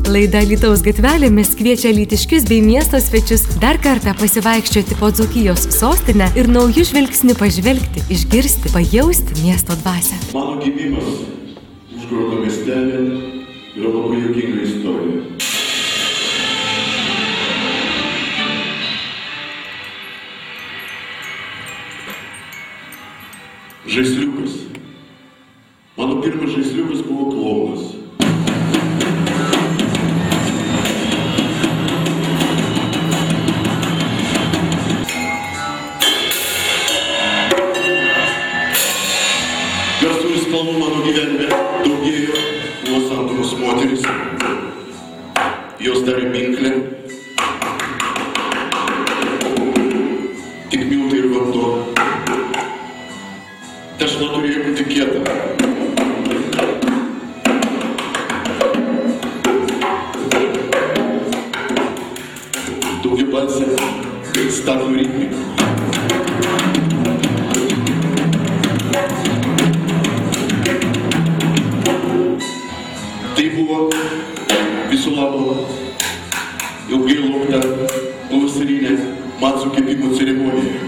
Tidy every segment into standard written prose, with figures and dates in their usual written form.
Laida Alytaus gatvelėmis kviečia alytiškius bei miesto svečius dar kartą pasivaikščioti po Dzūkijos sostinę ir naujų žvilgsnių pažvelgti, išgirsti, pajausti miesto dvasią. Mano gimimas Užhorodo miestelė yra labai juokinga istorija. Žaisliukas. Mano pirmas žaisliukas buvo klounas. Garsų ir spalvų mano gyvenime daugėjo, buvo santuokos moteris, jos darė minklę, tik miltai ir vanduo. Tešla turėjo būti kieta. Daugiabalsė, staklų ritmika. Tai buvo viso labo ilgai laukta pavasarinė macų kepimo ceremonija.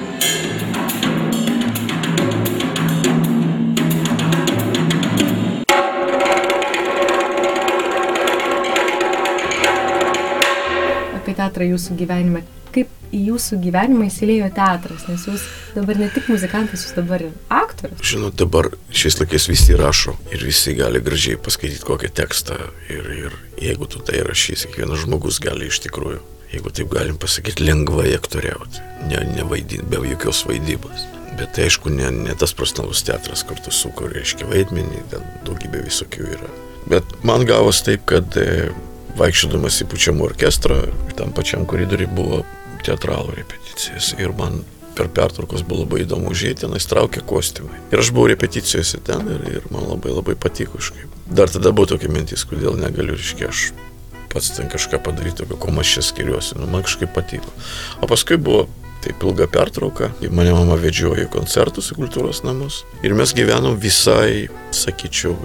Apie teatrą jūsų gyvenime. Kaip į jūsų gyvenimą įsiliejo teatras, nes jūs dabar ne tik muzikantas, jūs dabar ir aktorius. Žinot, dabar šiais laikais visi rašo ir visi gali gražiai paskaityti kokią tekstą ir jeigu tu tai rašysi, kiekvienas žmogus gali iš tikrųjų, jeigu taip galim pasakyti, lengvai aktoriauti, nevaidinti, be jokios vaidybos. Bet tai aišku, ne tas profesionalus teatras, kur tu sukuri, reiškia, vaidmenį, ten daugybė visokių yra. Bet man gavos taip, kad vaikščiodamas į pučiamų orkestrą, tam pačiam koridoriui buvo teatralų repeticijas ir man per pertraukos buvo labai įdomu užėjti, tenais traukė kostiumai. Ir aš buvau repeticijose ten ir man labai patiko kažkaip. Dar tada buvo tokia mintis, kodėl negaliu, reiškia, aš pats ten kažką padaryti, ko aš čia skiriuosi, man kažkaip patiko. O paskui buvo taip ilga pertrauka, mane mama vedžiojo į koncertus, į kultūros namus ir mes gyvenom visai, sakyčiau,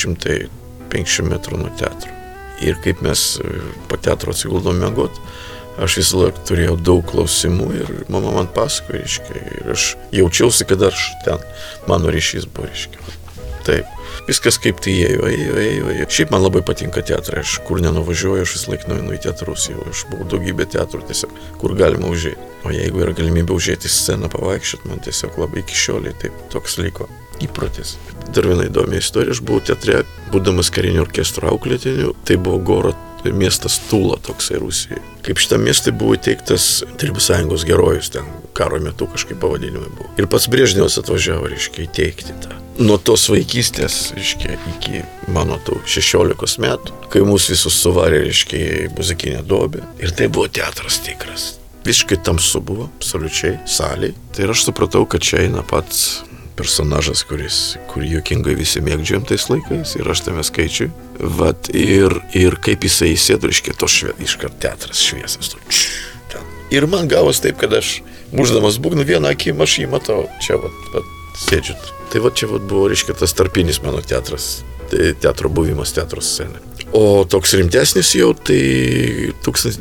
250 metrų nuo teatro. Ir kaip mes po teatro atsiguldom miegot, aš visą laiką turėjau daug klausimų ir mama man pasakojo, reiškia, ir aš jaučiausi, kad aš ten, mano ryšys buvo, reiškia. Taip, viskas kaip tai ėjo. Šiaip man labai patinka teatrai, aš kur nenuvažiuoju, aš visą laiką nueinu į teatrus, jau aš buvau daugybė teatrų tiesiog, kur galima užėti. O jeigu yra galimybė užėti į sceną, pavaikščioti, man tiesiog labai iki šioliai taip toks liko įprotis. Dar viena įdomi istorija, aš buvau teatre, būdamas karinio orkestro auklėtiniu, tai buvo Gorod miestas Tula toksai Rusijoje. Kaip šitam miestui buvo įteiktas Tarybų Sąjungos herojus, ten karo metu kažkaip pavadinimai buvo. Ir pats Brežnevas atvažiavo, reiškia, įteikti tą. Nuo tos vaikystės, reiškia, iki mano tų 16 metų, kai mus visus suvarė, reiškia, į muzikinę duobę. Ir tai buvo teatras tikras. Visiškai tamsu buvo, absoliučiai, saliai. Tai ir aš supratau, kad čia eina pats personažas, kurį juokingai visi mėgdžiojom tais laikais ir aš tame skaičiui. Vat, ir kaip jisai įsėdo, reiškia, iškart teatras šviesas. Ir man gavos taip, kad aš, muždamas būgną, vieną akim aš jį matau. Čia vat sėdžiu. Tai vat čia vat buvo, reiškia, tas tarpinis mano teatras, teatro buvimas teatro scenoje. O toks rimtesnis jau, tai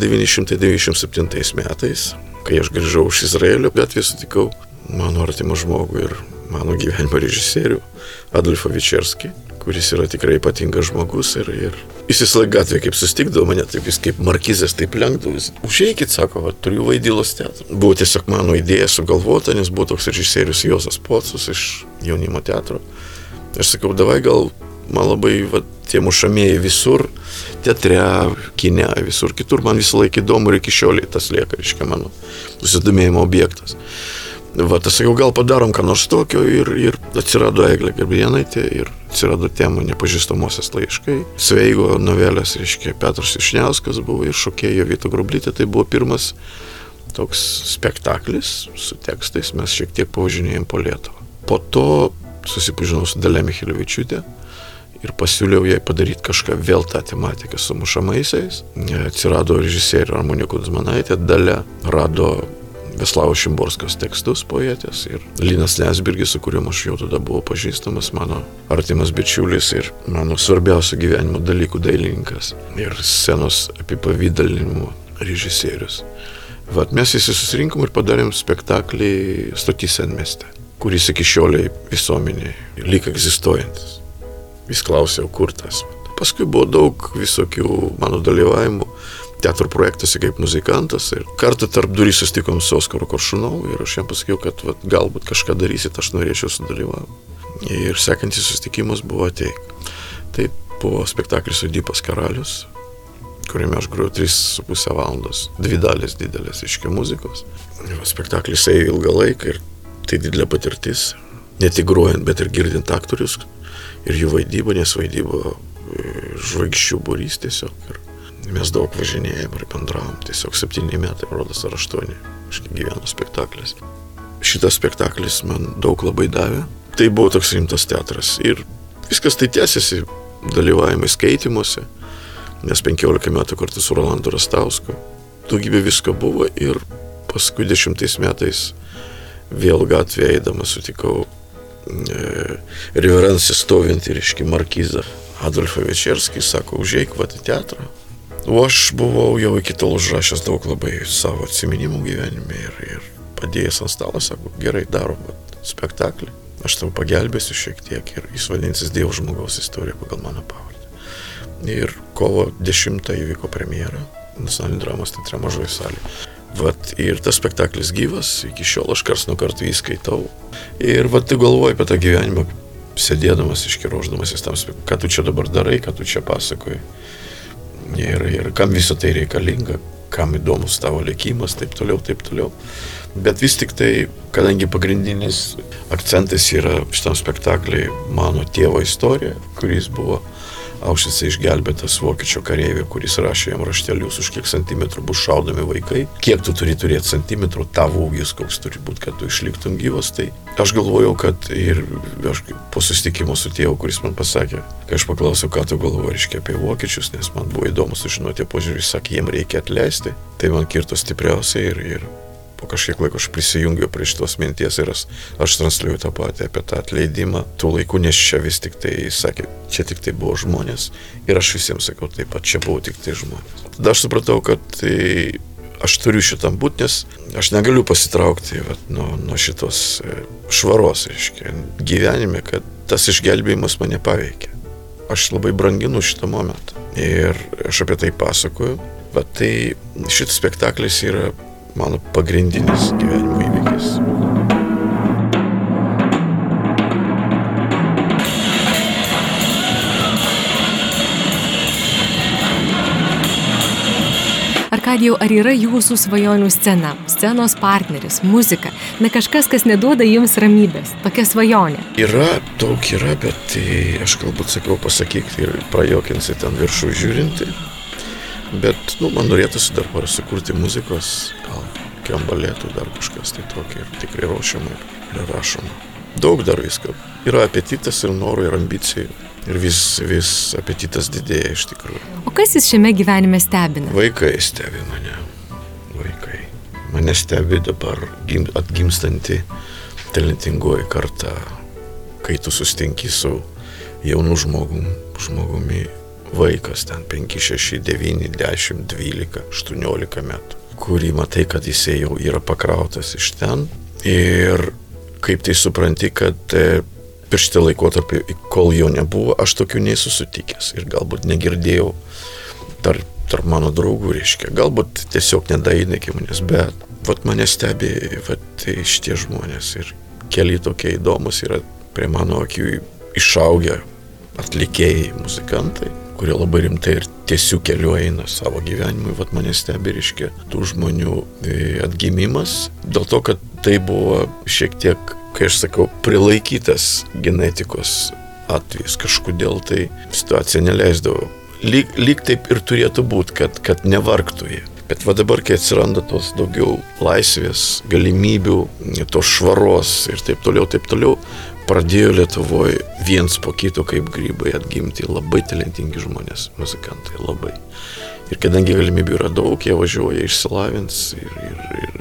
1997 metais, kai aš grįžau iš Izraelio gatvėje, sutikau mano artimą žmogų ir mano gyvenimo režisierių Adolfą Vičerskį, kuris yra tikrai ypatingas žmogus ir jis visą laiką gatvėje kaip sustikdavo mane, taip jis kaip markizės taip lenkdavo, jis užeikit, sako, va, turiu Vaidylos teatrą. Buvo tiesiog mano idėja sugalvota, nes buvo toks režisierius Juozas Pocus iš jaunimo teatro. Aš sakau, davai gal man labai va, tie mušamieji visur, teatre, kine, visur kitur, man visą laiką įdomu ir iki šioliai tas lieka, reiškia, mano susidomėjimo objektas. Va, tas sakiau, gal padarom ką nors tokio ir atsirado Eglė Gabrėnaitė ir atsirado tema Nepažįstamosios laiškai. Sveigo novelės, reiškia, Petras Višniauskas buvo ir šokėjo Vita Grublytė, tai buvo pirmas toks spektaklis su tekstais, mes šiek tiek pavažinėjom po Lietuvą. Po to susipažinau su Dalia Michelevičiūtė ir pasiūliau jai padaryti kažką vėl tą tematiką su mušamaisiais. Atsirado režisierė Ramunė Kudzmanaitė, Dalia rado Veslavos Šimborskos tekstus poetės ir Linas Liandsbergis, su kuriuo aš jau tada buvau pažįstamas, mano artimas bičiulis ir mano svarbiausių gyvenimo dalykų dailininkas ir scenos apipavydalinimo režisierius. Vat mes visi susirinkom ir padarėm spektaklį Stoty Senmieste, kuris iki šioliai visuomeniai lyg egzistuojantis. Vis klausiau, kur tas. Paskui buvo daug visokių mano dalyvavimų teatro projektuose kaip muzikantas ir kartą tarp durų susitikom su Oskaru Koršunovu ir aš jam pasakiau, kad galbūt kažką darysit, aš norėčiau sudalyvauti. Ir sekantis susitikimas buvo Ateik. Tai buvo spektaklis Oidipas karalius, kuriame aš grojau 3,5 valandos, 2 dalys didelės iškia muzikos. Spektaklis ėjo ilgą laiką ir tai didelė patirtis, ne tik grojant, bet ir girdint aktorius ir jų vaidybą, nes vaidyba žvaigždžių būrys tiesiog. Ir mes daug važinėjom ir bendravom, tiesiog 7 metai, rodos, ar 8, aš gyvenu spektaklis. Šitas spektaklis man daug labai davė. Tai buvo toks rimtas teatras ir viskas tai tęsiasi dalyvavimai skaitymuose, nes 15 metų kartu su Rolandu Rastausku. Daugybė visko buvo ir paskui 10 metais vėl gatvėje eidamas sutikau reverenciją stovintį markizą Adolfą Večerskį, sako, užeik vat į teatrą. O aš buvau jau iki tol užrašęs daug labai savo atsiminimų gyvenime ir padėjęs ant stalo, sako, gerai, darom spektaklį, aš tau pagelbėsiu šiek tiek ir jis vadinsis Dievo žmogaus istorija pagal mano pavardę. Ir kovo 10 įvyko premjera Nacionalinio dramos teatre mažoje salėje. Vat, ir tas spektaklis gyvas, iki šiol aš karts nuo karto jį skaitau. Ir vat, galvoju apie tą gyvenimą, sėdėdamas, ruošdamasis tam, ką tu čia dabar darai, ką tu čia pasakoji. Ir kam viso tai reikalinga, kam įdomus tavo likimas, taip toliau. Bet vis tik tai, kadangi pagrindinis akcentas yra šitam spektakliui mano tėvo istorija, kuris buvo Aušvice išgelbėtas vokiečio kareivio, kuris rašė jam raštelius, už kiek centimetrų bus šaudomi vaikai, kiek tu turi turėti centimetrų, tavo ūgis koks turi būti, kad tu išliktum gyvas. Tai aš galvojau, kad ir aš po susitikimo su tėvu, kuris man pasakė, kai aš paklausiau, ką tu galvoji apie vokiečius, nes man buvo įdomu sužinoti požiūrį, jis sakė, jiem reikia atleisti, tai man kirto stipriausiai ir po kažkiek laiko aš prisijungiau prie šitos minties ir aš transliuoju tą patį apie tą atleidimą tų laikų, nes čia vis tik tai, sakė, čia tik tai buvo žmonės ir aš visiems sakau taip pat, čia buvo tik tai žmonės. Tada aš supratau, kad aš turiu šitam būti, nes aš negaliu pasitraukti nuo šitos švaros, gyvenime, kad tas išgelbėjimas mane paveikia. Aš labai branginu šitą momentą ir aš apie tai pasakoju, bet tai šitas spektaklis yra mano pagrindinis gyvenimo įvykis. Arkadijau, ar yra jūsų svajonių scena, scenos partneris, muzika, kažkas, kas neduoda jums ramybės, tokia svajonė? Daug yra, bet aš galbūt sakau, pasakyk ir prajokinsi ten viršų žiūrinti. Bet, man norėtųsi dar sukurti muzikos, gal kiam balėtų dar kažkas tai tokio ir tikrai ruošiama ir rašoma. Daug dar visko. Yra apetitas ir norų ir ambicijų ir vis apetitas didėja iš tikrųjų. O kas jis šiame gyvenime stebina? Vaikai stebi mane. Vaikai. Mane stebi dabar atgimstanti talentingoji karta, kai tu sustinki su jaunu žmogumi. Vaikas ten 5, 6, 9, 10, 12, 18 metų, kurį matai, kad jis jau yra pakrautas iš ten ir kaip tai supranti, kad per šitą laikotarpį, kol jo nebuvo, aš tokių nesusitikęs ir galbūt negirdėjau tarp mano draugų, galbūt tiesiog nedainėkė manęs, bet mane stebi šitie žmonės ir keli tokie įdomus yra prie mano akių išaugę atlikėjai, muzikantai, kurie labai rimtai ir tiesių keliu eina savo gyvenimui, mane stebi, tų žmonių atgimimas, dėl to, kad tai buvo šiek tiek, kai aš sakau, prilaikytas genetikos atvejis, kažkodėl tai situacija neleisdavo. Lyg taip ir turėtų būti, kad nevargtų jie. Bet dabar, kai atsiranda tos daugiau laisvės, galimybių, tos švaros ir taip toliau, pradėjo Lietuvoje viens po kito kaip grybai atgimti labai talentingi žmonės, muzikantai, labai. Ir kadangi galimybių yra daug, jie važiuoja, išsilavins ir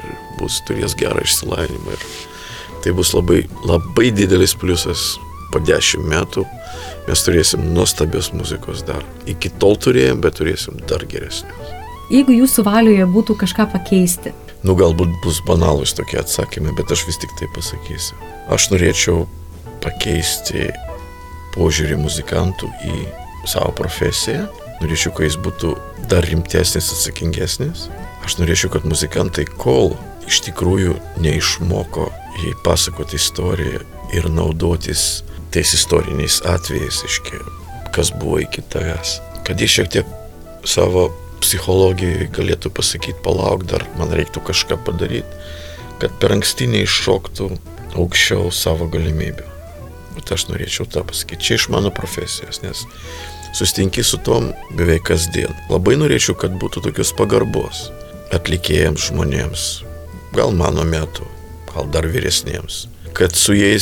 turės gerą išsilavinimą. Ir tai bus labai, labai didelis pliusas. Po 10 metų mes turėsim nuostabios muzikos dar. Iki tol turėjom, bet turėsim dar geresnios. Jeigu jūsų valioje būtų kažką pakeisti? Galbūt bus banalūs tokie atsakymai, bet aš vis tik tai pasakysiu. Aš norėčiau pakeisti požiūrį muzikantų į savo profesiją. Norėčiau, kad jis būtų dar rimtesnis, atsakingesnis. Aš norėčiau, kad muzikantai, kol iš tikrųjų neišmoko jai pasakoti istoriją ir naudotis tais istoriniais atvejais, kas buvo iki tavęs. Kad jie šiek tiek savo psichologijoje galėtų pasakyti, palauk, dar man reiktų kažką padaryti, kad per anksti neiššoktų aukščiau savo galimybių. Bet aš norėčiau tą pasakyti. Čia iš mano profesijos, nes susitinki su tom beveik kasdien. Labai norėčiau, kad būtų tokios pagarbos atlikėjams, žmonėms, gal mano metu, gal dar vyresniems, kad su jais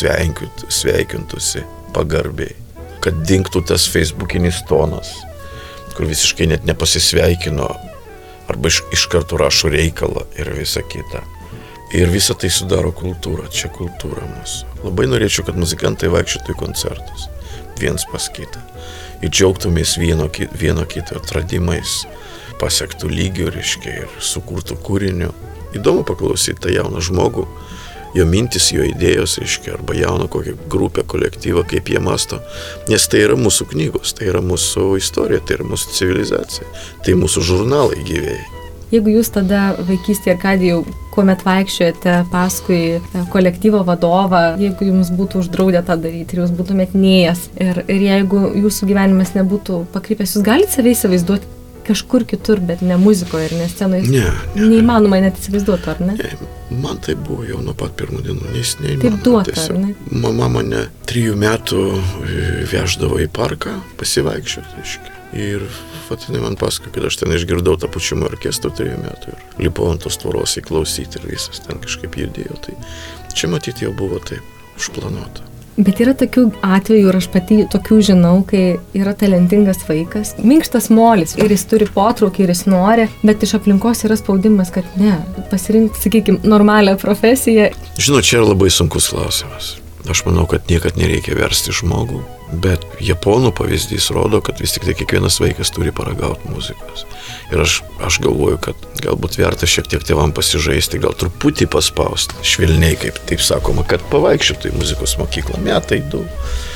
sveikintųsi pagarbiai, kad dingtų tas facebookinis tonas, kur visiškai net nepasisveikino, arba iš karto rašo reikalą ir visa kita. Ir visa tai sudaro kultūrą, čia kultūra mūsų. Labai norėčiau, kad muzikantai vaikščiotų į koncertus, viens pas kitą, ir džiaugtumės vieno kito atradimais, pasiektų lygių, ir sukurtų kūrinių. Įdomu paklausyti tą jauną žmogų, jo mintis, jo idėjos, arba jauną kokią grupę, kolektyvą, kaip jie masto. Nes tai yra mūsų knygos, tai yra mūsų istorija, tai yra mūsų civilizacija, tai mūsų žurnalai gyvėjai. Jeigu jūs tada vaikystėje, Arkadijau, kuomet vaikščiojate paskui kolektyvo vadovą, jeigu jums būtų uždraudę tą daryti ir jūs būtumėt nėjęs, ir jeigu jūsų gyvenimas nebūtų pakrypęs, jūs galite save įsivaizduoti kažkur kitur, bet ne muzikoje ir ne scenoje? Ne. Neįmanoma net įsivaizduoti, ar ne? Man tai buvo jau nuo pat pirmų dienų, nes neįmanoma. Taip duota, ar ne? Mama mane 3 metų veždavo į parką pasivaikščioti, ir jinai man pasakojo, kad aš ten išgirdau tą pučiamą orkestrą 3 metų ir lipau ant tos tvoros įklausyti ir visas ten kažkaip judėjo. Tai čia matyti jau buvo taip užplanuota. Bet yra tokių atvejų, ir aš pati tokių žinau, kai yra talentingas vaikas, minkštas molis ir jis turi potraukį ir jis nori, bet iš aplinkos yra spaudimas, kad ne, pasirinkti, sakykime, normalią profesiją. Žinau, čia yra labai sunkus klausimas. Aš manau, kad niekad nereikia versti žmogų, bet japonų pavyzdys rodo, kad vis tik tai kiekvienas vaikas turi paragauti muzikos. Ir aš galvoju, kad galbūt verta šiek tiek tėvam pasižaisti, gal truputį paspausti, švelniai, kaip taip sakoma, kad pavaikščiotų į muzikos mokyklą, metai 2.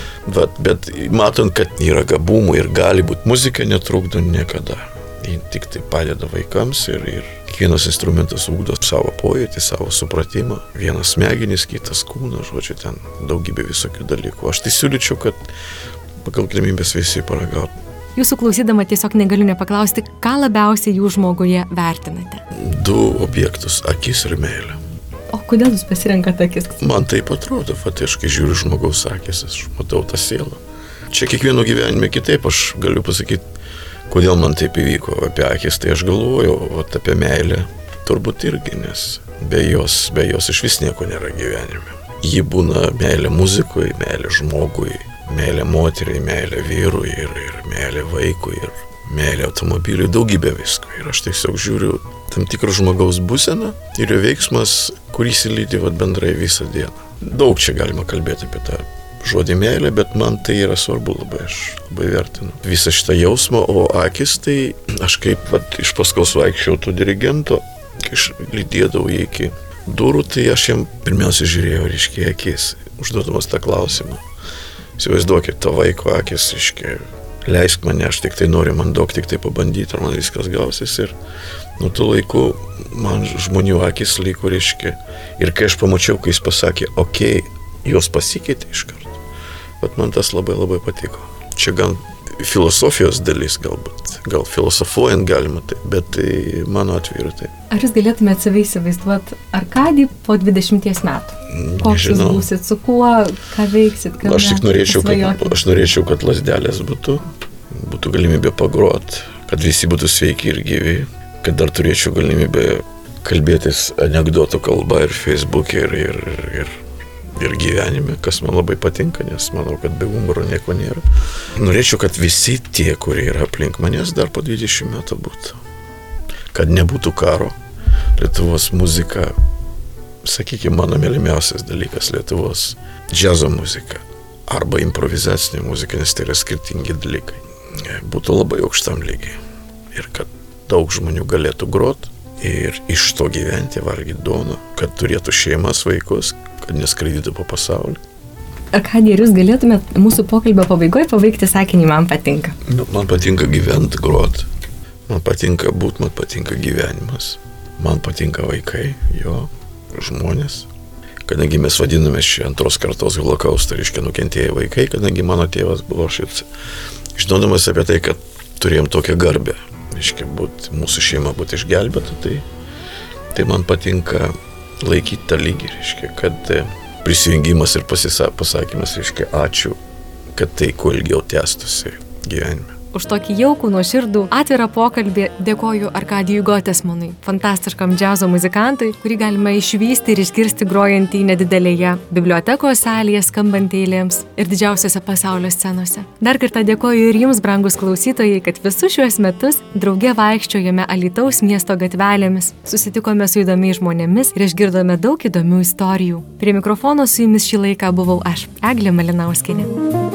Bet matant, kad yra gabumų ir gali būti, muzika netrukdo niekada. Ji tik tai padeda vaikams ir kiekvienas instrumentas ugdo savo pojūtį, savo supratimą. Vienas smegenis, kitas kūnas, žodžiu, ten daugybė visokių dalykų. Aš tai siūlyčiau, kad pagal galimybės visi paragautų. Jūsų klausydama tiesiog negaliu nepaklausti, ką labiausiai jūs žmoguje vertinate? 2 objektus – akis ir meilė. O kodėl jūs pasirenkate akis? Man taip atrodo, aš kai žiūriu žmogaus akis, aš matau tą sielą. Čia kiekvieno gyvenime kitaip, aš galiu pasakyti, kodėl man taip įvyko. Apie akis tai aš galvoju, o apie meilę turbūt irgi, nes be jos iš vis nieko nėra gyvenime. Ji būna meilė muzikui, meilė žmogui, meilė moteriai, meilė vyrui ir meilė vaikui ir meilė automobiliui, daugybė visko. Ir aš tiesiog žiūriu tam tikrą žmogaus būseną ir jo veiksmas, kuris įlydi bendrai visą dieną. Daug čia galima kalbėti apie tą žodį meilė, bet man tai yra svarbu labai, aš labai vertinu visą šitą jausmą, o akis tai aš kaip iš paskos vaikščiau to dirigento, kai aš lydėdavau jį iki durų, tai aš jam pirmiausia žiūrėjau ryškiai akis, užduodamas tą klausimą. Įsivaizduokit, to vaiko akis, leisk mane, aš tik tai noriu, man daug tik tai pabandyti, ar man viskas gausis ir nuo tų laikų man žmonių akis liko ryškiai. Ir kai aš pamačiau, kai jis pasakė, okei, jos pasikeitė iš karto. Bet man tas labai labai patiko. Čia gan filosofijos dalis galbūt, gal filosofuojant galima taip, bet tai mano atveju yra taip. Ar jūs galėtumėte savai įsivaizduoti Arkadį po 20 metų? Koks jūs būsit, su kuo, ką veiksit, ką aš norėčiau, kad lazdelės būtų galimybė pagrot, kad visi būtų sveiki ir gyvi, kad dar turėčiau galimybę kalbėtis anekdotų kalba ir Facebook'e ir gyvenime, kas man labai patinka, nes manau, kad be humoro nieko nėra. Norėčiau, kad visi tie, kurie yra aplink manęs, dar po 20 metų būtų. Kad nebūtų karo. Lietuvos muzika, sakykime, mano mylimiausias dalykas Lietuvos džiazo muzika arba improvizacinė muzika, nes tai yra skirtingi dalykai, būtų labai aukštam lygiai. Ir kad daug žmonių galėtų grot ir iš to gyventi, valgyti duoną, kad turėtų šeimas, vaikus, kad neskraidytų po pasaulį. Arkadijai, ar jūs galėtumėt mūsų pokalbio pabaigoje pabaigti sakinį "man patinka"? Man patinka gyventi, grot, man patinka būt, man patinka gyvenimas, man patinka vaikai, jo, žmonės. Kadangi mes vadiname čia antros kartos holokaustą, reiškia nukentėję vaikai, kadangi mano tėvas buvo šit, žinodamas apie tai, kad turėjom tokią garbę, reiškia, mūsų šeima būti išgelbėta, tai man patinka laikyti tą lygį, reiškia, kad prisijungimas ir pasakymas, reiškia, ačiū, kad tai kuo ilgiau tęstųsi gyvenime. Už tokį jaukų, nuoširdų, atvirą pokalbį dėkoju Arkadijui Gotesmanui, fantastiškam džiazo muzikantui, kurį galime išvysti ir išgirsti grojantį nedidelėje bibliotekos salėje, skambant eilėms ir didžiausiose pasaulio scenose. Dar kartą dėkoju ir jums, brangus klausytojai, kad visus šiuos metus drauge vaikščiojame Alytaus miesto gatvelėmis, susitikome su įdomiais žmonėmis ir išgirdome daug įdomių istorijų. Prie mikrofono su jumis šį laiką buvau aš, Eglė Malinauskienė.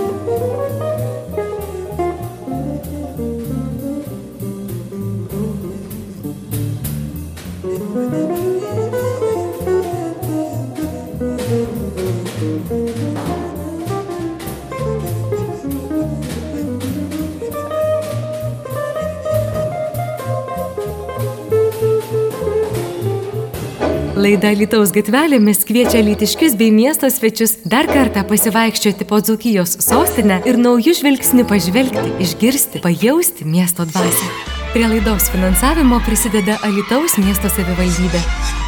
Laida Alytaus gatvelėmis kviečia alytiškius bei miesto svečius dar kartą pasivaikščioti po Dzūkijos sostinę ir naujų žvilgsnių pažvelgti, išgirsti, pajausti miesto dvasią. Prie laidos finansavimo prisideda Alytaus miesto savivaldybė.